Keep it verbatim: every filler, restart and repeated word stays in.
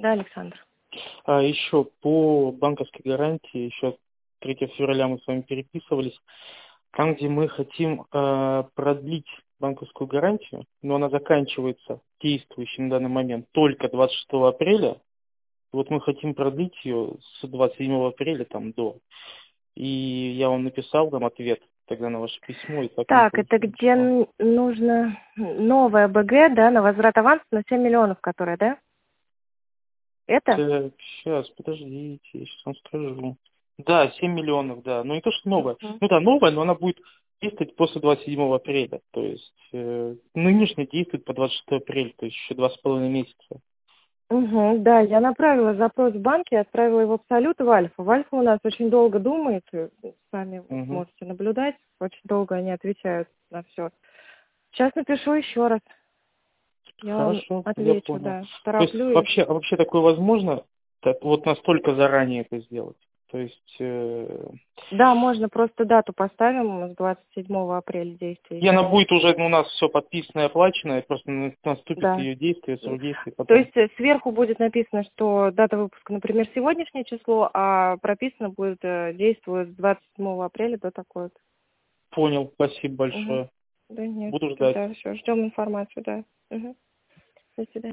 Да, Александр. А еще по банковской гарантии, еще третьего февраля мы с вами переписывались, там, где мы хотим э, продлить банковскую гарантию, но она заканчивается действующей на данный момент только двадцать шестого апреля. Вот мы хотим продлить ее с двадцать седьмого апреля там до. И я вам написал там ответ тогда на ваше письмо, и так не Так, это получилось где ничего. н- нужно новая БГ, да, на возврат аванса на семь миллионов, которая, да? Это? Так, сейчас, подождите, я сейчас вам скажу. Да, семь миллионов, да. Ну не то, что новая. Мгм. Ну да, новая, но она будет действовать после двадцать седьмого апреля. То есть э, нынешняя действует по двадцать шестого апреля, то есть еще два с половиной месяца. Угу, да, я направила запрос в банке, отправила его в Абсолют и в Альфа. В Альфа у нас очень долго думает, э, сами вот Угу. можете наблюдать, очень долго они отвечают на все. Сейчас напишу еще раз, я вам Хорошо, я отвечу, понял. да, То есть тороплю их. вообще, а вообще такое возможно, так, вот настолько заранее это сделать? То есть э, Да, можно просто дату поставим с двадцать седьмого апреля и действия. она будет уже у нас все подписано и оплачено, и просто на- наступит Да. ее действие, срок действия То потом. есть э, сверху будет написано, что дата выпуска, например, сегодняшнее число, а прописано будет, э, действует с двадцать седьмого апреля до такой вот. Понял, спасибо Угу. большое. Да нет, Буду ждать. тогда все, ждем информацию, да. Угу. До свидания.